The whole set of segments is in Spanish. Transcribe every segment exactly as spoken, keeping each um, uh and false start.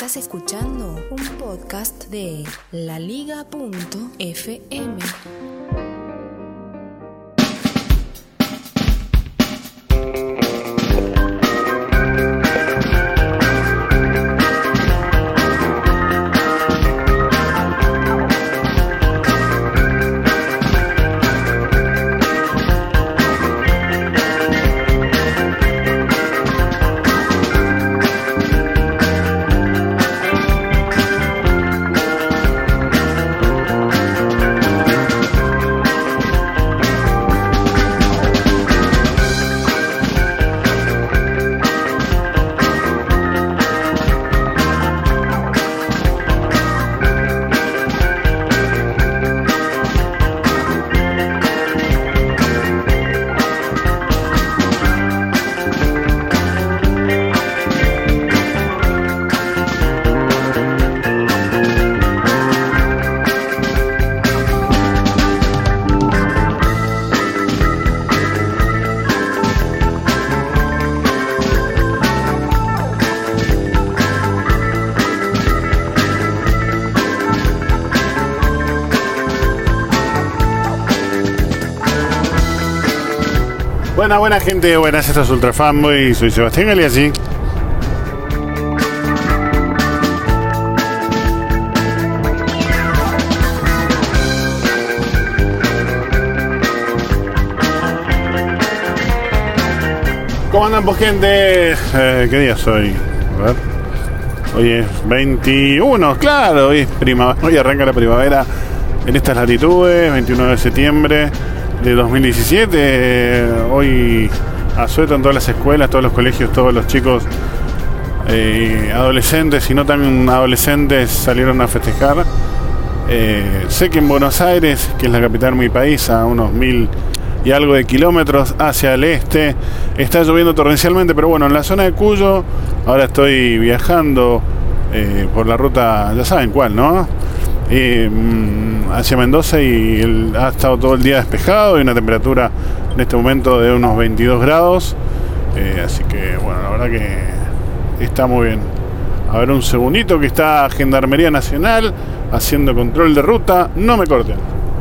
Estás escuchando un podcast de la liga punto efe eme. Buena, buena gente, buenas, esto es Ultra Fanboy, soy Sebastián Galeazzi. ¿Cómo andan, pues, gente? Eh, ¿Qué día es hoy? A ver. Hoy es veintiuno, claro, hoy es primavera, hoy arranca la primavera en estas latitudes, veintiuno de septiembre de dos mil diecisiete. Hoy asuetan todas las escuelas, todos los colegios, todos los chicos eh, adolescentes y no tan adolescentes salieron a festejar. Eh, sé que en Buenos Aires, que es la capital de mi país, a unos mil y algo de kilómetros hacia el este, está lloviendo torrencialmente, pero bueno, en la zona de Cuyo ahora estoy viajando eh, por la ruta, ya saben cuál, ¿no? Eh, hacia Mendoza, y el, ha estado todo el día despejado y una temperatura en este momento de unos veintidós grados, eh, así que bueno, la verdad que está muy bien. A ver, un segundito, que está Gendarmería Nacional haciendo control de ruta, no me corten.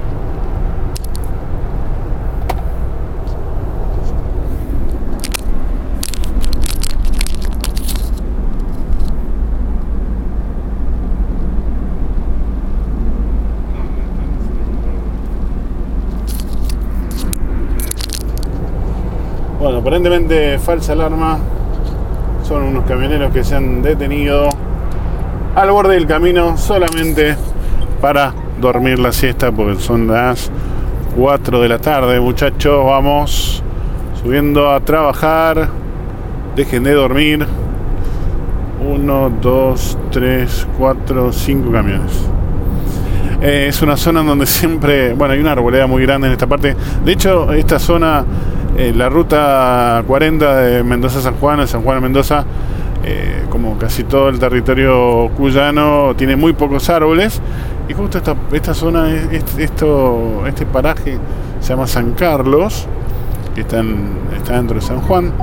Bueno, aparentemente falsa alarma. Son unos camioneros que se han detenido al borde del camino solamente para dormir la siesta, porque son las cuatro de la tarde, muchachos. Vamos subiendo a trabajar. Dejen de dormir. Uno, dos, tres, cuatro, cinco camiones. Eh, es una zona en donde siempre, bueno, hay una arboleda muy grande en esta parte. De hecho, esta zona, eh, la ruta cuarenta de Mendoza a San Juan, de San Juan a Mendoza, eh, como casi todo el territorio cuyano, tiene muy pocos árboles. Y justo esta, esta zona, este, esto, este paraje se llama San Carlos, que está, en, está dentro de San Juan.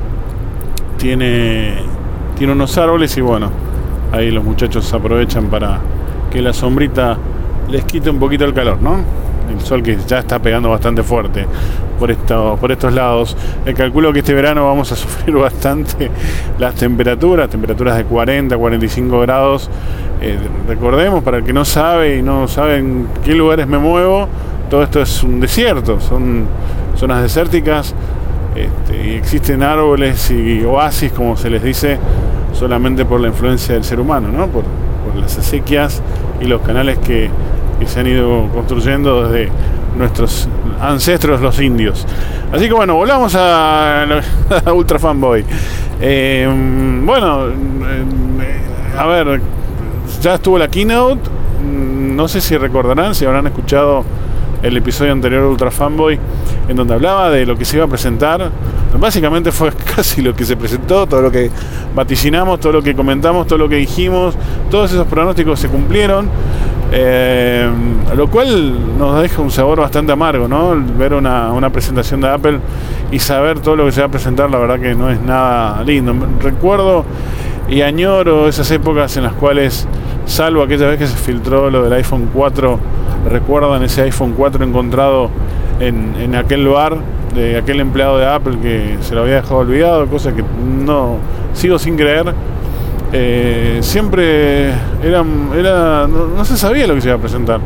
Tiene, tiene unos árboles y bueno, ahí los muchachos aprovechan para que la sombrita les quite un poquito el calor, ¿no? El sol que ya está pegando bastante fuerte por esto, por estos lados. Eh, calculo que este verano vamos a sufrir bastante las temperaturas, temperaturas de cuarenta, cuarenta y cinco grados. Eh, recordemos, para el que no sabe y no sabe en qué lugares me muevo, todo esto es un desierto, son zonas desérticas, este, y existen árboles y oasis, como se les dice, solamente por la influencia del ser humano, ¿no? Por, por las acequias y los canales que que se han ido construyendo desde nuestros ancestros, los indios. Así que bueno, volvamos a, a Ultra Fanboy. Eh, bueno, eh, a ver, ya estuvo la keynote. No sé si recordarán, si habrán escuchado el episodio anterior de Ultra Fanboy, en donde hablaba de lo que se iba a presentar. Básicamente fue casi lo que se presentó, todo lo que vaticinamos, todo lo que comentamos, todo lo que dijimos, todos esos pronósticos se cumplieron. Eh, lo cual nos deja un sabor bastante amargo, ¿no? Ver una, una presentación de Apple y saber todo lo que se va a presentar, la verdad que no es nada lindo. Recuerdo y añoro esas épocas en las cuales, salvo aquella vez que se filtró lo del iPhone cuatro, recuerdan ese iPhone cuatro encontrado en, en aquel bar de aquel empleado de Apple que se lo había dejado olvidado, cosa que no sigo sin creer. Eh, siempre era, era no, no se sabía lo que se iba a presentar,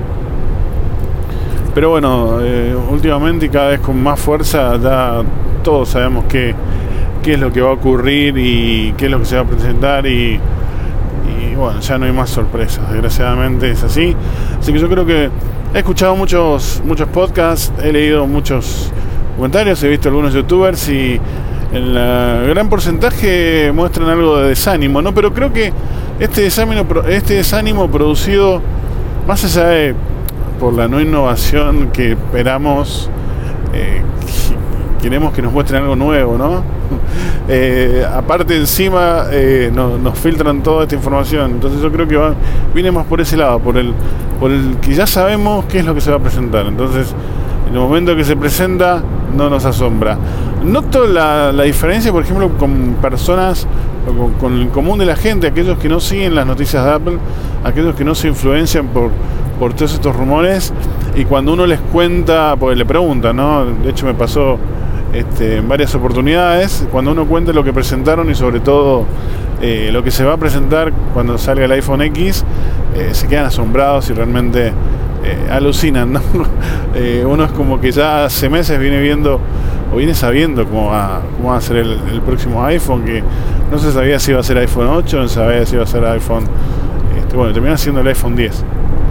pero bueno, eh, últimamente y cada vez con más fuerza ya todos sabemos qué, qué es lo que va a ocurrir y qué es lo que se va a presentar, y, y bueno, ya no hay más sorpresas, desgraciadamente es así. Así que yo creo que he escuchado muchos muchos podcasts, he leído muchos comentarios, he visto algunos youtubers y en el gran porcentaje muestran algo de desánimo, ¿no? Pero creo que este desánimo, este desánimo producido, más allá de por la no innovación que esperamos, eh, queremos que nos muestren algo nuevo, ¿no? Eh, aparte encima eh, no, nos filtran toda esta información, entonces yo creo que va, viene más por ese lado, por el, por el que ya sabemos qué es lo que se va a presentar. Entonces, en el momento que se presenta, no nos asombra. Noto la, la diferencia, por ejemplo, con personas, con, con el común de la gente, aquellos que no siguen las noticias de Apple, aquellos que no se influencian por, por todos estos rumores, y cuando uno les cuenta, porque le preguntan, ¿no? De hecho me pasó este, en varias oportunidades, cuando uno cuenta lo que presentaron y sobre todo eh, lo que se va a presentar cuando salga el iPhone X, eh, se quedan asombrados y realmente Eh, alucinan, ¿no? eh, uno es como que ya hace meses viene viendo o viene sabiendo cómo va, cómo va a ser el, el próximo iPhone, que no se sabía si iba a ser iPhone ocho, no se sabía si iba a ser iPhone, este, bueno, termina siendo el iPhone diez.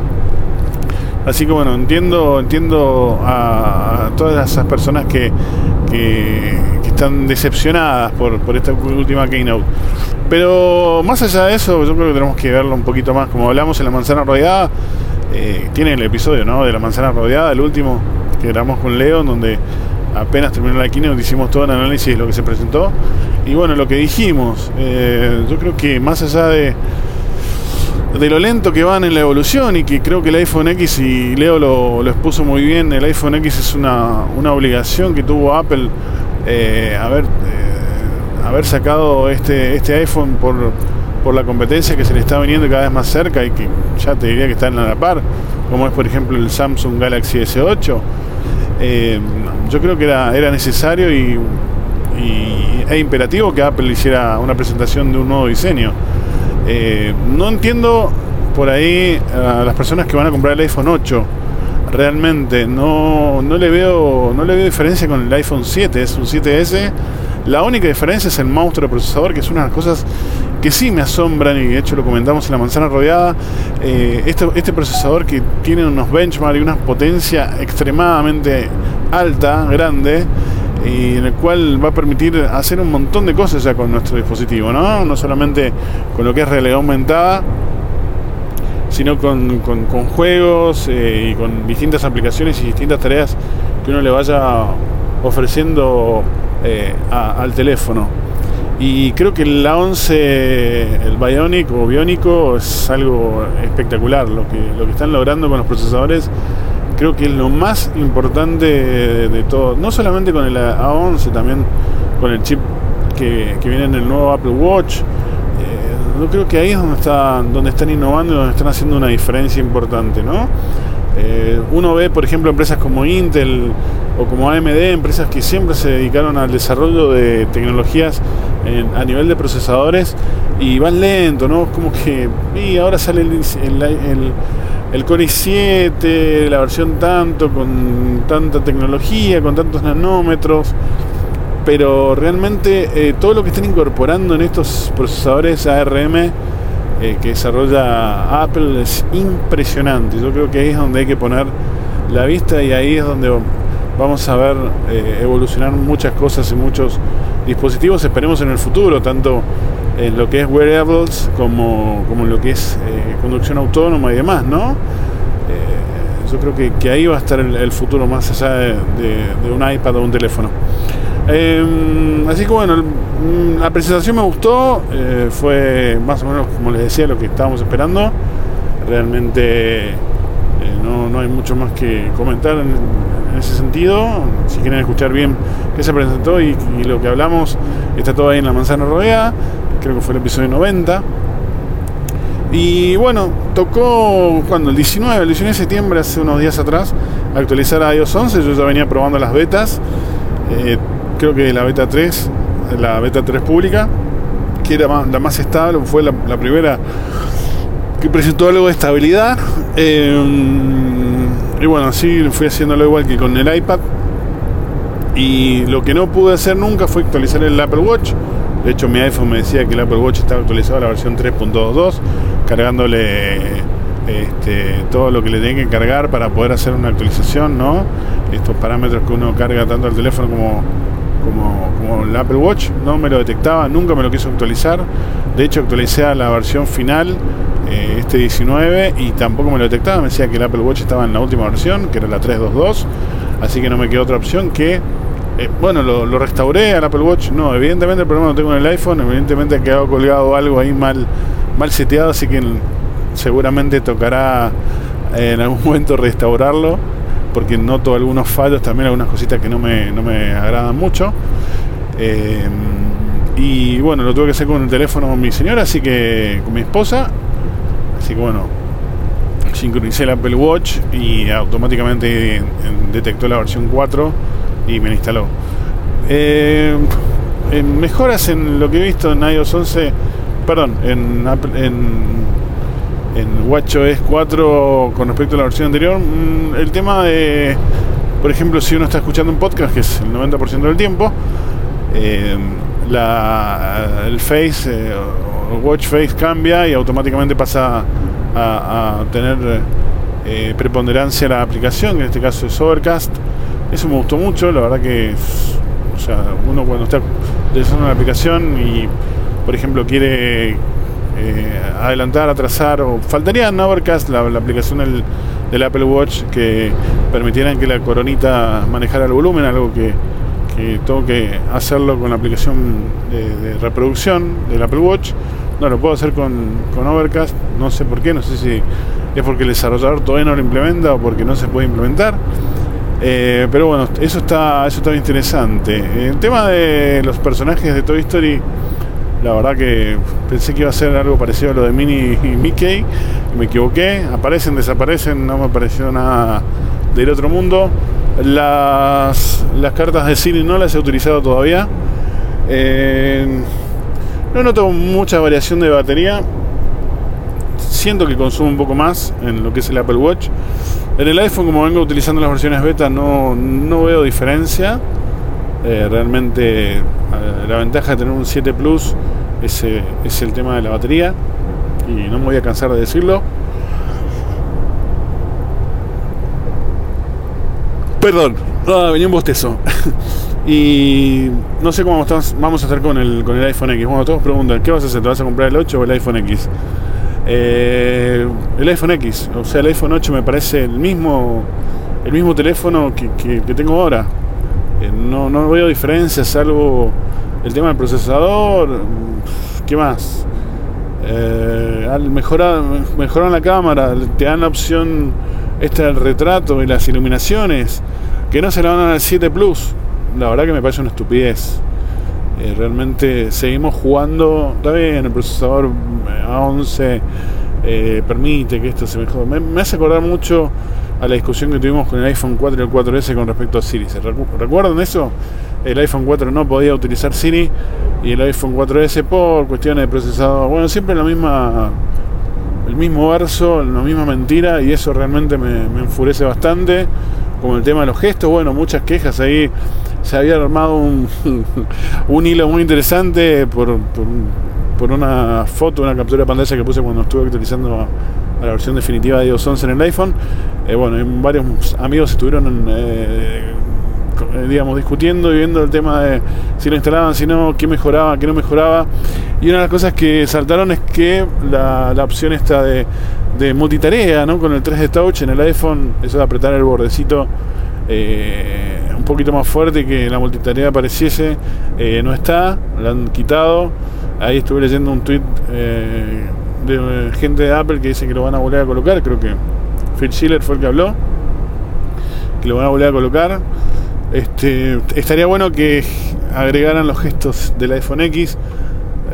Así que bueno, entiendo entiendo a, a todas esas personas que, que, que están decepcionadas por, por esta última Keynote. Pero más allá de eso, yo creo que tenemos que verlo un poquito más, como hablamos en la manzana rodeada. Eh, tiene el episodio, ¿no?, de la manzana rodeada, el último que grabamos con Leo, donde apenas terminó la keynote hicimos todo el análisis de lo que se presentó y bueno, lo que dijimos. Eh, yo creo que más allá de de lo lento que van en la evolución, y que creo que el iPhone X, y Leo lo, lo expuso muy bien, el iPhone X es una, una obligación que tuvo Apple, eh, haber, eh, haber sacado este, este iPhone por por la competencia que se le está viniendo cada vez más cerca y que ya te diría que están a la par, como es por ejemplo el Samsung Galaxy S ocho. Eh, yo creo que era, era necesario y, y e imperativo que Apple hiciera una presentación de un nuevo diseño. Eh, no entiendo por ahí a las personas que van a comprar el iPhone ocho. Realmente no, no le veo no le veo diferencia con el iPhone siete, es un siete ese. La única diferencia es el monstruo de procesador, que es una de las cosas que sí me asombran, y de hecho lo comentamos en la manzana rodeada. Eh, este, este procesador que tiene unos benchmarks y una potencia extremadamente alta, grande, y en el cual va a permitir hacer un montón de cosas ya con nuestro dispositivo, ¿no? No solamente con lo que es realidad aumentada, sino con, con, con juegos eh, y con distintas aplicaciones y distintas tareas que uno le vaya ofreciendo eh, a, al teléfono. Y creo que el A once, el Bionic o Biónico, es algo espectacular. Lo que, lo que están logrando con los procesadores, creo que es lo más importante de, de todo. No solamente con el A once, también con el chip que, que viene en el nuevo Apple Watch. Eh, yo creo que ahí es donde, está, donde están innovando y donde están haciendo una diferencia importante, ¿no? Eh, uno ve, por ejemplo, empresas como Intel o como A M D, empresas que siempre se dedicaron al desarrollo de tecnologías en, a nivel de procesadores, y van lento, ¿no? Como que y ahora sale el, el, el, el Core i siete, la versión tanto, con tanta tecnología, con tantos nanómetros, pero realmente eh, todo lo que están incorporando en estos procesadores A R M eh, que desarrolla Apple es impresionante. Yo creo que ahí es donde hay que poner la vista, y ahí es donde vamos a ver eh, evolucionar muchas cosas y muchos dispositivos, esperemos en el futuro, tanto en lo que es wearables como, como en lo que es eh, conducción autónoma y demás, ¿no? Eh, yo creo que, que ahí va a estar el, el futuro, más allá de, de, de un iPad o un teléfono. Eh, así que bueno, el, la presentación me gustó, eh, fue más o menos, como les decía, lo que estábamos esperando. Realmente eh, no, no hay mucho más que comentar en, en ese sentido. Si quieren escuchar bien qué se presentó y, y lo que hablamos, está todo ahí en la manzana rodeada. creo que fue el episodio noventa. Y bueno, tocó cuando el diecinueve, el diecinueve de septiembre, hace unos días atrás, actualizar a iOS once. Yo ya venía probando las betas, eh, creo que la beta tres, la beta tres pública, que era más, la más estable, fue la, la primera que presentó algo de estabilidad. Eh, y bueno, así fui haciéndolo igual que con el iPad. Y lo que no pude hacer nunca fue actualizar el Apple Watch. De hecho, mi iPhone me decía que el Apple Watch estaba actualizado a la versión tres punto dos punto dos, cargándole este, todo lo que le tenía que cargar para poder hacer una actualización, ¿no? Estos parámetros que uno carga tanto al teléfono como, como, como el Apple Watch, no me lo detectaba, nunca me lo quiso actualizar. De hecho, actualicé a la versión final, eh, este diecinueve, y tampoco me lo detectaba. Me decía que el Apple Watch estaba en la última versión, que era la tres punto dos punto dos, así que no me quedó otra opción que... Eh, bueno, lo, lo restauré al Apple Watch. No, evidentemente el problema lo tengo en el iPhone. Evidentemente ha quedado colgado algo ahí mal, mal seteado, así que seguramente tocará eh, en algún momento restaurarlo, porque noto algunos fallos, también algunas cositas que no me, no me agradan mucho. Eh, y bueno, lo tuve que hacer con el teléfono con mi señora, así que con mi esposa. Así que bueno, sincronicé el Apple Watch y automáticamente en, en, detectó la versión cuatro y me la instaló. Eh, en mejoras en lo que he visto en iOS once, perdón, en, en, en WatchOS cuatro con respecto a la versión anterior, mmm, el tema de, por ejemplo, si uno está escuchando un podcast, que es el noventa por ciento del tiempo, eh, la, el Face, eh, o Watch Face cambia y automáticamente pasa a, a tener eh, preponderancia la aplicación, que en este caso es Overcast. Eso me gustó mucho, la verdad que, o sea, uno cuando está utilizando una aplicación y, por ejemplo, quiere eh, adelantar, atrasar, o faltaría en Overcast la, la aplicación del, del Apple Watch que permitieran que la coronita manejara el volumen, algo que, que tengo que hacerlo con la aplicación de, de reproducción del Apple Watch. No lo puedo hacer con, con Overcast, no sé por qué, no sé si es porque el desarrollador todavía no lo implementa o porque no se puede implementar. Eh, pero bueno, eso está eso está interesante. El tema de los personajes de Toy Story, la verdad que pensé que iba a ser algo parecido a lo de Minnie y Mickey, me equivoqué. Aparecen, desaparecen, no me pareció nada del otro mundo. Las, las cartas de Siri no las he utilizado todavía. Eh, no noto mucha variación de batería. Siento que consumo un poco más en lo que es el Apple Watch. En el iPhone, como vengo utilizando las versiones beta, no, no veo diferencia. Eh, realmente eh, la ventaja de tener un siete Plus es, eh, es el tema de la batería, y no me voy a cansar de decirlo. Perdón, ah, venía un bostezo. Y no sé cómo estamos, vamos a hacer con el, con el iPhone X. Bueno, todos preguntan, ¿qué vas a hacer? ¿Te vas a comprar el ocho o el iPhone X? Eh, el iPhone X, o sea, el iPhone ocho me parece el mismo el mismo teléfono que, que, que tengo ahora. Eh, no, no veo diferencias, salvo el tema del procesador. ¿Qué más? Eh, al mejorar, mejorar la cámara, te dan la opción esta del retrato y las iluminaciones, que no se la van a dar al siete Plus. La verdad que me parece una estupidez. Eh, realmente seguimos jugando. Está bien, el procesador A once eh, permite que esto se mejore. Me, me hace acordar mucho a la discusión que tuvimos con el iPhone cuatro y el cuatro ese con respecto a Siri. ¿Recu- ¿Recuerdan eso? El iPhone cuatro no podía utilizar Siri y el iPhone cuatro ese por cuestiones de procesador. Bueno, siempre la misma, el mismo verso, la misma mentira, y eso realmente me, me enfurece bastante. Como el tema de los gestos, bueno, muchas quejas ahí. Se había armado un, un hilo muy interesante por, por, por una foto, una captura de pantalla que puse cuando estuve actualizando a, a la versión definitiva de iOS once en el iPhone. Eh, bueno, varios amigos estuvieron eh, digamos discutiendo y viendo el tema de si lo instalaban, si no, qué mejoraba, qué no mejoraba. Y una de las cosas que saltaron es que la, la opción esta de, de multitarea, ¿no? Con el tres D Touch en el iPhone, eso de apretar el bordecito eh, un poquito más fuerte y que la multitarea apareciese, eh, no está, la han quitado. Ahí estuve leyendo un tweet eh, de gente de Apple que dice que lo van a volver a colocar. Creo que Phil Schiller fue el que habló, que lo van a volver a colocar. Este, estaría bueno que agregaran los gestos del iPhone X. Eh,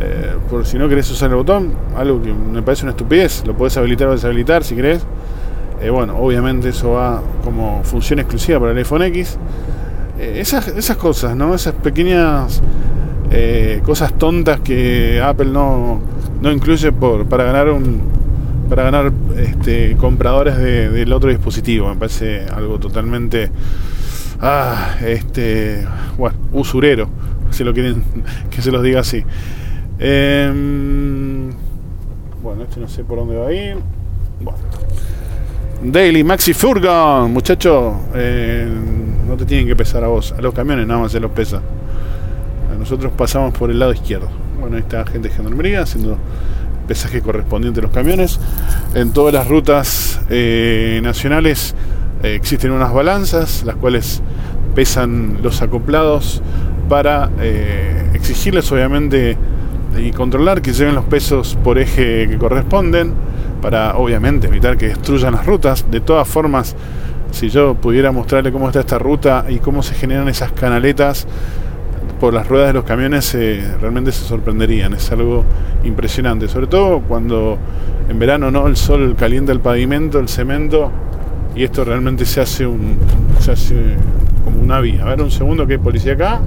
por si no querés usar el botón, algo que me parece una estupidez, lo podés habilitar o deshabilitar si querés. Eh, bueno, obviamente eso va como función exclusiva para el iPhone X. Eh, esas, esas cosas, ¿no? Esas pequeñas eh, cosas tontas que Apple no, no incluye por, para ganar un para ganar este, compradores de, del otro dispositivo. Me parece algo totalmente ah, este, bueno, usurero, si lo quieren que se los diga así. Eh, bueno, este no sé por dónde va a ir. Bueno. Daily Maxi Furgon, muchacho, eh, no te tienen que pesar a vos, a los camiones nada más se los pesa. A nosotros pasamos por el lado izquierdo. Bueno, ahí está gente de gendarmería haciendo pesaje correspondiente a los camiones. En todas las rutas eh, nacionales eh, existen unas balanzas, las cuales pesan los acoplados para eh, exigirles obviamente y controlar que lleven los pesos por eje que corresponden, para obviamente evitar que destruyan las rutas. De todas formas, si yo pudiera mostrarle cómo está esta ruta y cómo se generan esas canaletas por las ruedas de los camiones, eh, realmente se sorprenderían. Es algo impresionante, sobre todo cuando en verano no el sol calienta el pavimento, el cemento, y esto realmente se hace un se hace como una vía. A ver, un segundo, que hay policía acá.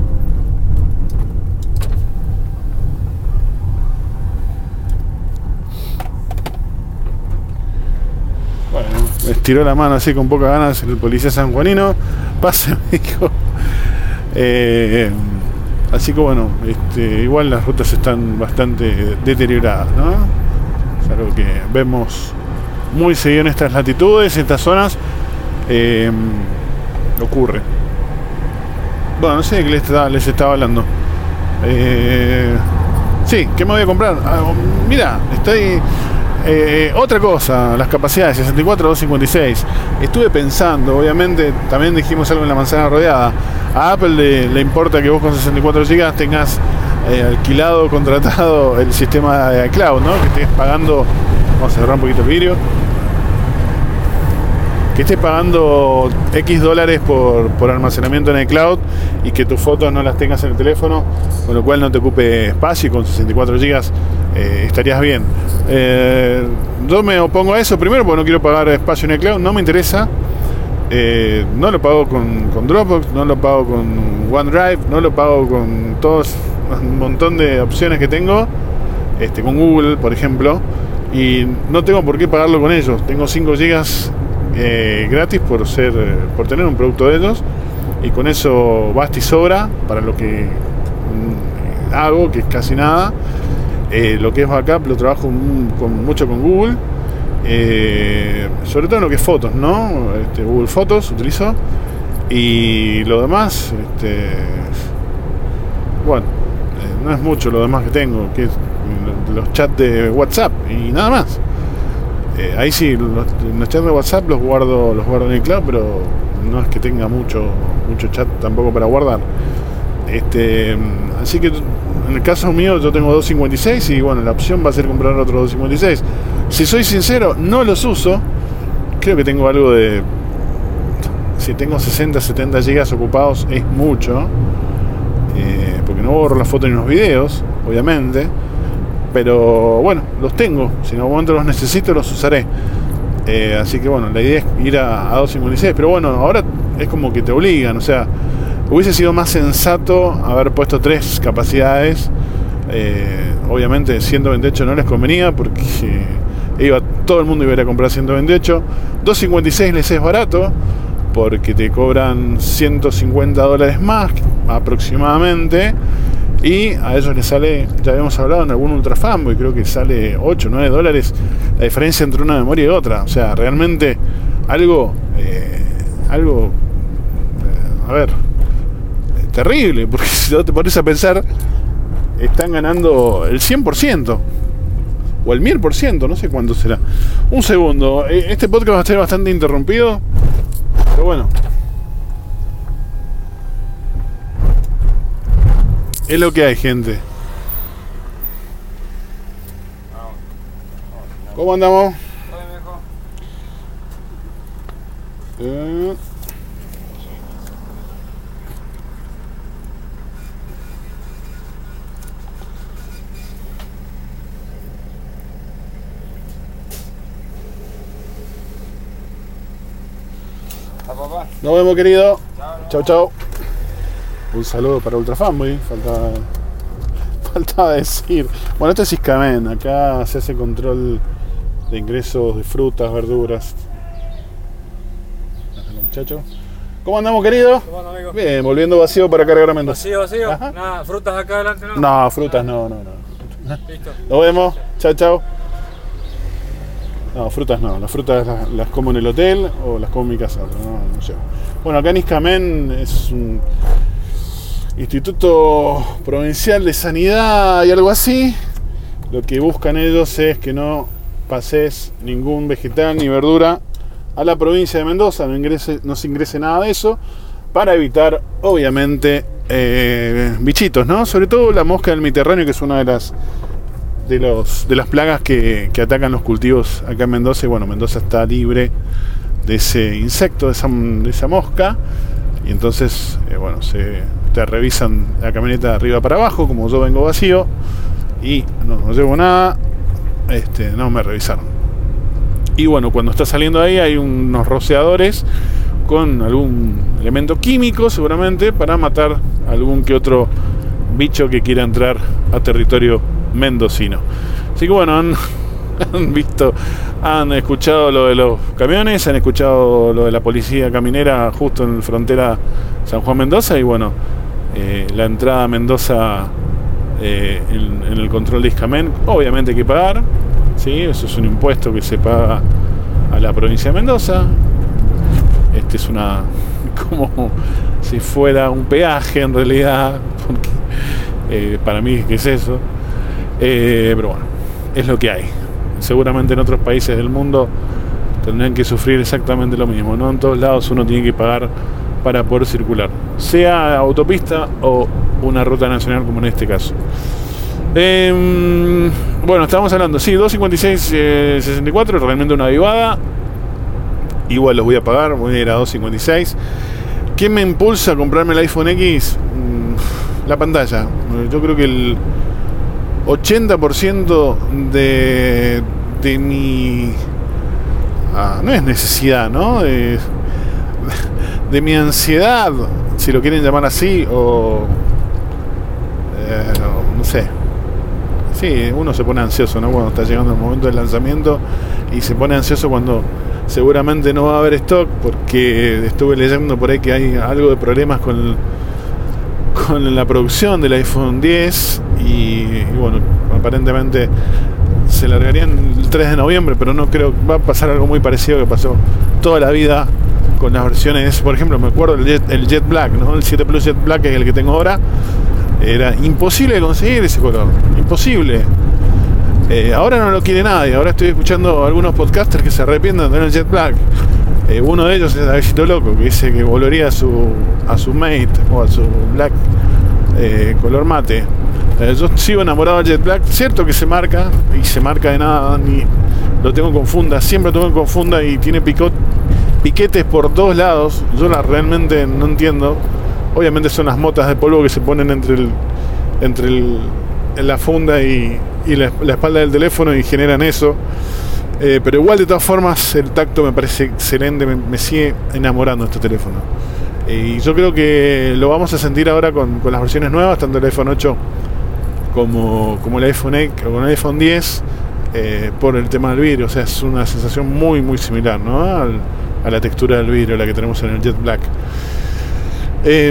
Bueno, me estiró la mano así con pocas ganas el policía sanjuanino. Pase, me dijo. Eh, así que bueno, este, igual las rutas están bastante deterioradas, ¿no? Es algo que vemos muy seguido en estas latitudes, en estas zonas. Eh, ocurre. Bueno, no sé de qué les estaba, les estaba hablando. Eh, sí, ¿qué me voy a comprar? Ah, mira, estoy... Eh, otra cosa, las capacidades sesenta y cuatro, doscientos cincuenta y seis. Estuve pensando, obviamente, también dijimos algo en la manzana rodeada. A Apple le, le importa que vos con sesenta y cuatro gigas tengas eh, alquilado, contratado el sistema de iCloud, ¿no? Que estés pagando, vamos a cerrar un poquito el vidrio, que estés pagando X dólares por, por almacenamiento en iCloud y que tus fotos no las tengas en el teléfono, con lo cual no te ocupe espacio, y con sesenta y cuatro gigas eh, estarías bien. Eh, yo me opongo a eso, primero porque no quiero pagar espacio en iCloud, no me interesa. Eh, no lo pago con, con Dropbox, no lo pago con OneDrive, no lo pago con todos un montón de opciones que tengo, este, con Google, por ejemplo, y no tengo por qué pagarlo con ellos. Tengo cinco gigas eh, gratis por ser, por tener un producto de ellos, y con eso basta y sobra para lo que mm, hago, que es casi nada. Eh, lo que es backup lo trabajo un, con, mucho con Google, eh, sobre todo en lo que es fotos, ¿no? Este, Google Fotos utilizo, y lo demás, este, bueno, eh, no es mucho lo demás que tengo, que es los chats de WhatsApp y nada más. Eh, ahí sí, los, los chats de WhatsApp los guardo, los guardo en el cloud, pero no es que tenga mucho, mucho chat tampoco para guardar. Este, así que en el caso mío yo tengo doscientos cincuenta y seis y bueno, la opción va a ser comprar otro doscientos cincuenta y seis. Si soy sincero, no los uso. Creo que tengo algo de... Si tengo sesenta, setenta gigas ocupados es mucho, eh, porque no borro las fotos ni los videos, obviamente. Pero bueno, los tengo. Si en algún momento los necesito, los usaré. Eh, así que bueno, la idea es ir a, a doscientos cincuenta y seis. Pero bueno, ahora es como que te obligan, o sea... Hubiese sido más sensato haber puesto tres capacidades. Eh, obviamente ciento veintiocho no les convenía porque iba, todo el mundo iba a ir a comprar ciento veintiocho. doscientos cincuenta y seis les es barato porque te cobran ciento cincuenta dólares más aproximadamente, y a ellos les sale, ya habíamos hablado en algún Ultra Fanboy, creo que sale ocho o nueve dólares la diferencia entre una memoria y otra. O sea, realmente algo eh, algo eh, a ver, terrible, porque si no te pones a pensar, están ganando el cien por ciento o el mil por ciento, no sé cuánto será. Un segundo, este podcast va a estar bastante interrumpido, pero bueno, es lo que hay, gente. ¿Cómo andamos? Eh... papá. Nos vemos, querido. Chau, chau. Un saludo para Ultrafanboy. Faltaba, faltaba decir. Bueno, esto es Iscamen. Acá se hace control de ingresos de frutas, verduras. Muchachos. ¿Cómo andamos, querido? ¿Cómo andan, amigo? Bien, volviendo vacío para cargar a Mendoza. ¿Vacío, vacío? Ajá. Nada, frutas acá adelante, ¿no? No, frutas no, no, no. Listo. Nos vemos. Chao, chao. No, frutas no. Las frutas las, las como en el hotel o las como en mi casa. No, no llevo. Bueno, acá en Iscamen es un instituto provincial de sanidad y algo así. Lo que buscan ellos es que no pases ningún vegetal ni verdura a la provincia de Mendoza, no, ingrese, no se ingrese nada de eso, para evitar, obviamente, eh, bichitos, ¿no? Sobre todo la mosca del Mediterráneo, que es una de las de los de las plagas que, que atacan los cultivos acá en Mendoza. Y bueno, Mendoza está libre de ese insecto, de esa, de esa mosca. Y entonces, eh, bueno, se te revisan la camioneta de arriba para abajo, como yo vengo vacío, y no, no llevo nada, este, no me revisaron. Y bueno, cuando está saliendo ahí hay unos rociadores con algún elemento químico seguramente para matar algún que otro bicho que quiera entrar a territorio mendocino. Así que bueno, han, han visto, han escuchado lo de los camiones, han escuchado lo de la policía caminera justo en la frontera San Juan Mendoza. Y bueno, eh, la entrada a Mendoza eh, en, en el control de Iscamen, obviamente hay que pagar. ¿Sí? Eso es un impuesto que se paga a la provincia de Mendoza. Este es una como si fuera un peaje en realidad, porque eh, para mí ¿qué es eso? Eh, pero bueno, es lo que hay. Seguramente en otros países del mundo tendrán que sufrir exactamente lo mismo, ¿no? En todos lados uno tiene que pagar para poder circular, sea autopista o una ruta nacional como en este caso. Eh, bueno, estábamos hablando, sí, dos cincuenta y seis sesenta y cuatro, realmente una avivada. Igual los voy a pagar, voy a ir a dos cincuenta y seis. ¿Qué me impulsa a comprarme el iPhone X? La pantalla. Yo creo que el ochenta por ciento de, de mi... Ah, no es necesidad, ¿no? De, de mi ansiedad, si lo quieren llamar así, o... Eh, no sé. Sí, uno se pone ansioso, ¿no? Cuando está llegando el momento del lanzamiento, y se pone ansioso cuando seguramente no va a haber stock, porque estuve leyendo por ahí que hay algo de problemas con, con la producción del iPhone diez y, y bueno, aparentemente se largarían el tres de noviembre, pero no creo, va a pasar algo muy parecido que pasó toda la vida con las versiones. Por ejemplo, me acuerdo el Jet, el Jet Black, ¿no? El siete Plus Jet Black, que es el que tengo ahora. Era imposible conseguir ese color, imposible. Eh, ahora no lo quiere nadie. Ahora estoy escuchando algunos podcasters que se arrepienten de tener el Jet Black. Eh, uno de ellos es Davidito Loco, que dice que volvería a su a su Mate o a su Black eh, color mate. Eh, yo sigo enamorado del Jet Black. Cierto que se marca, y se marca de nada, ni lo tengo con funda, siempre lo tengo con funda, y tiene picot, piquetes por todos lados. Yo la realmente no entiendo. Obviamente son las motas de polvo que se ponen entre el entre el, la funda y, y la, la espalda del teléfono, y generan eso. Eh, pero igual, de todas formas, el tacto me parece excelente, me, me sigue enamorando este teléfono. Eh, y yo creo que lo vamos a sentir ahora con, con las versiones nuevas, tanto el iPhone ocho como, como el iPhone X o con el iPhone diez, eh, por el tema del vidrio. O sea, es una sensación muy muy similar, ¿no? Al, a la textura del vidrio, la que tenemos en el Jet Black. Eh,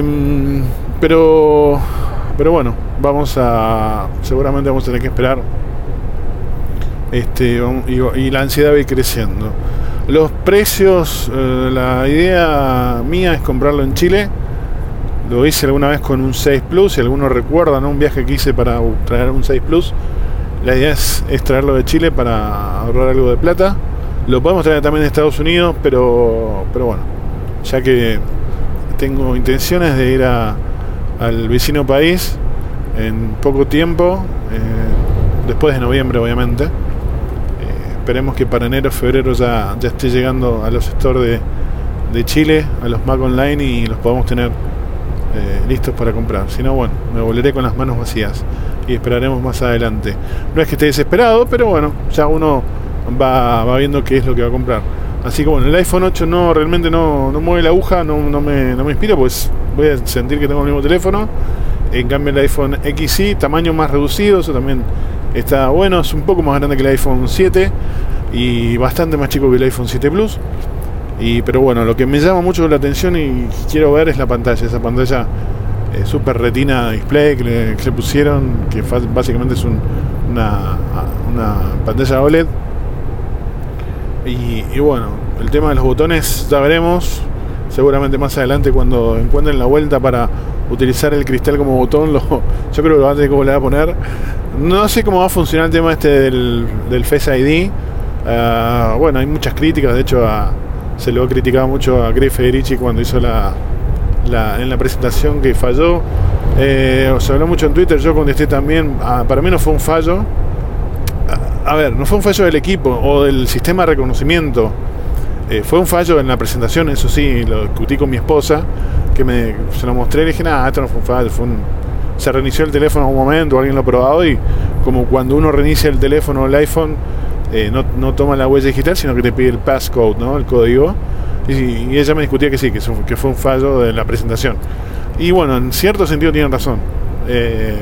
pero pero bueno, vamos a seguramente vamos a tener que esperar, este y, y la ansiedad va a ir creciendo. Los precios, eh, la idea mía es comprarlo en Chile. Lo hice alguna vez con un seis Plus, si algunos recuerdan, ¿no? Un viaje que hice para traer un seis Plus. La idea es, es traerlo de Chile para ahorrar algo de plata. Lo podemos traer también de Estados Unidos, pero pero bueno, ya que tengo intenciones de ir a, al vecino país en poco tiempo, eh, después de noviembre obviamente. Eh, esperemos que para enero, febrero ya, ya esté llegando a los stores de, de Chile, a los Mac Online, y los podamos tener eh, listos para comprar. Si no, bueno, me volveré con las manos vacías y esperaremos más adelante. No es que esté desesperado, pero bueno, ya uno va, va viendo qué es lo que va a comprar. Así que bueno, el iPhone ocho no realmente no, no mueve la aguja, no, no, me, no me inspira, pues voy a sentir que tengo el mismo teléfono. En cambio el iPhone X sí, tamaño más reducido, eso también está bueno, es un poco más grande que el iPhone siete y bastante más chico que el iPhone siete Plus. Y, pero bueno, lo que me llama mucho la atención y quiero ver es la pantalla, esa pantalla eh, Super Retina Display que le, que le pusieron, que fa- básicamente es un, una, una pantalla O L E D. Y, y bueno, el tema de los botones ya veremos, seguramente más adelante cuando encuentren la vuelta para utilizar el cristal como botón, lo, yo creo que lo van a tener que volver a poner. No sé cómo va a funcionar el tema este del, del Face I D. Uh, bueno, hay muchas críticas, de hecho a, se lo ha criticado mucho a Greg Federici cuando hizo la, la en la presentación que falló. Eh, se habló mucho en Twitter, yo contesté también. Uh, para mí no fue un fallo. A, a ver, no fue un fallo del equipo o del sistema de reconocimiento. Eh, fue un fallo en la presentación, eso sí, lo discutí con mi esposa, que me, se lo mostré y le dije, nada, esto no fue un fallo, fue un, se reinició el teléfono en un momento, alguien lo ha probado y como cuando uno reinicia el teléfono o el iPhone, eh, no, no toma la huella digital, sino que te pide el passcode, ¿no? El código. Y, y ella me discutía que sí, que, eso, que fue un fallo de la presentación. Y bueno, en cierto sentido tienen razón. Eh,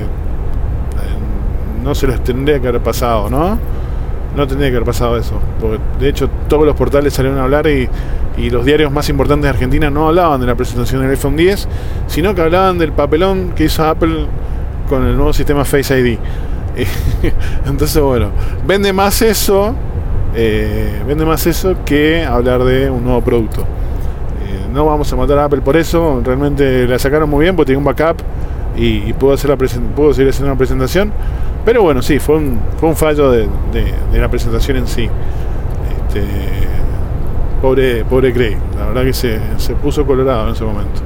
no se les tendría que haber pasado, ¿no? No tendría que haber pasado eso. Porque de hecho todos los portales salieron a hablar y, y los diarios más importantes de Argentina no hablaban de la presentación del iPhone diez, sino que hablaban del papelón que hizo Apple con el nuevo sistema Face I D. Entonces bueno, vende más eso, eh, vende más eso que hablar de un nuevo producto. Eh, no vamos a matar a Apple por eso, realmente la sacaron muy bien porque tiene un backup y, y pudo, hacer la presen- pudo seguir haciendo una presentación. Pero bueno, sí, fue un, fue un fallo de, de, de la presentación en sí. Este, pobre, pobre Craig, la verdad que se, se puso colorado en ese momento.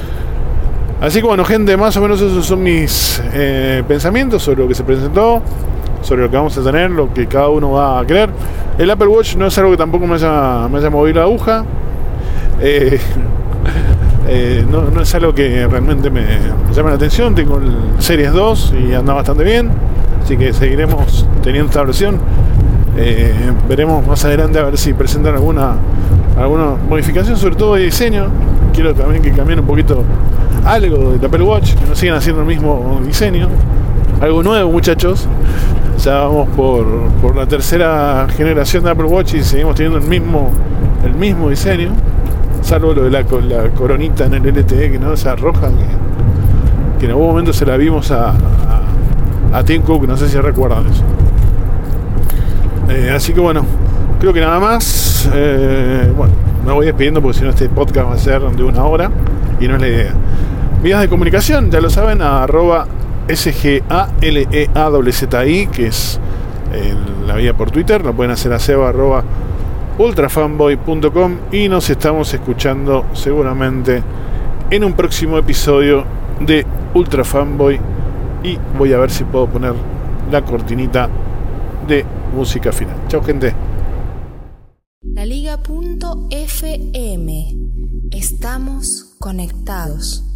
Así que bueno, gente, más o menos esos son mis eh, pensamientos sobre lo que se presentó, sobre lo que vamos a tener, lo que cada uno va a querer. El Apple Watch no es algo que tampoco me haya, me haya movido la aguja. Eh, eh, no, no es algo que realmente me, me llame la atención. Tengo el Series dos y anda bastante bien, así que seguiremos teniendo esta versión. Eh, veremos más adelante a ver si presentan alguna alguna modificación, sobre todo de diseño. Quiero también que cambien un poquito algo del Apple Watch, que no sigan haciendo el mismo diseño, algo nuevo, muchachos. Ya vamos por, por la tercera generación de Apple Watch y seguimos teniendo el mismo el mismo diseño, salvo lo de la, la coronita en el L T E, que no, esa roja que, que en algún momento se la vimos a, a, a Tim Cook, no sé si recuerdan eso. Eh, así que bueno, creo que nada más. Eh, bueno, me voy despidiendo porque si no este podcast va a ser de una hora y no es la idea. Vías de comunicación, ya lo saben, a arroba S G A L E A W Z I, que es eh, la vía por Twitter. Lo pueden hacer a seba arroba ultrafanboy punto com y nos estamos escuchando seguramente en un próximo episodio de Ultra Fanboy. Y voy a ver si puedo poner la cortinita de música final. Chao, gente. La liga punto F M. Estamos conectados.